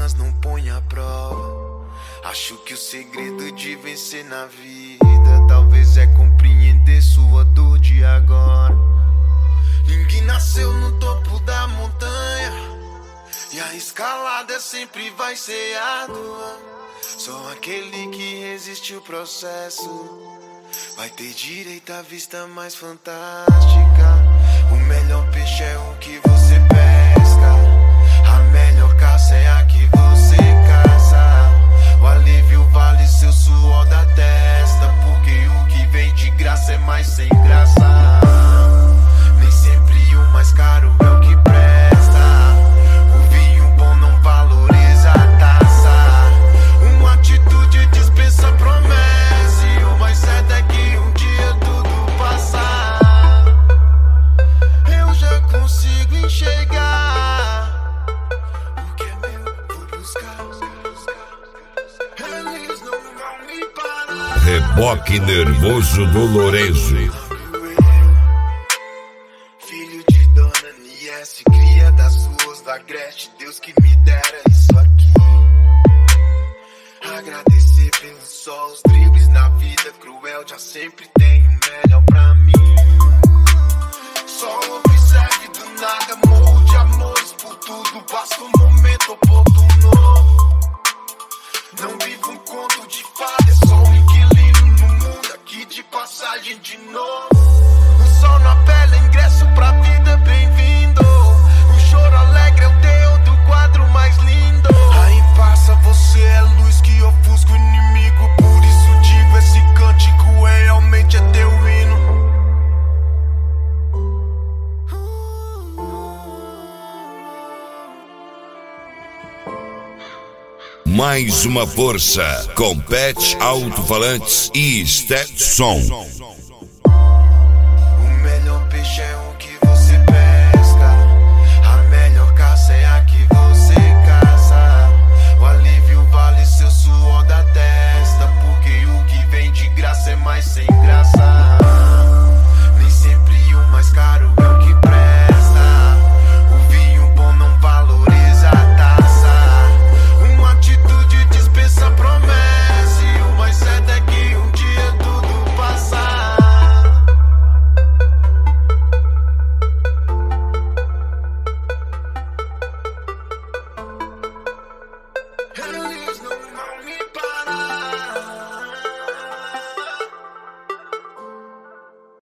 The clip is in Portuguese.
mas não põe à prova. Acho que o segredo de vencer na vida talvez é compreender sua dor de agora. Ninguém nasceu no topo da montanha e a escalada sempre vai ser árdua. Só aquele que resiste o processo vai ter direito à vista mais fantástica. O melhor peixe é o que você pesca, a melhor caça é a que você caça. O alívio vale seu suor da testa, porque o que vem de graça é mais sem graça. Nem sempre o mais caro é o que presta. O vinho bom não valoriza a taça. Uma atitude dispensa promessa, e o mais certo é que um dia tudo passar. Eu já consigo enxergar o que é meu, vou buscar. Eles não vão me parar. Reboque nervoso do Lourenço. Filho de Dona Nieste, cria das ruas da Agreste. Deus que me dera isso aqui. Agradecer pelo sol, os dribles na vida cruel. Já sempre tenho o melhor pra mim. Só observe do nada, morro de amores por tudo. Basta um momento oportuno. Não vivo um conto de fadas, sou um inquilino no mundo aqui de passagem de novo. O sol na pele, ingresso pra vida, bem-vindo. O choro alegre é o teu do quadro mais lindo. Aí passa, você é luz que ofusca o inimigo. Por isso digo, esse cântico realmente é teu hino. Mais uma força. Compete alto-falantes e Stetson.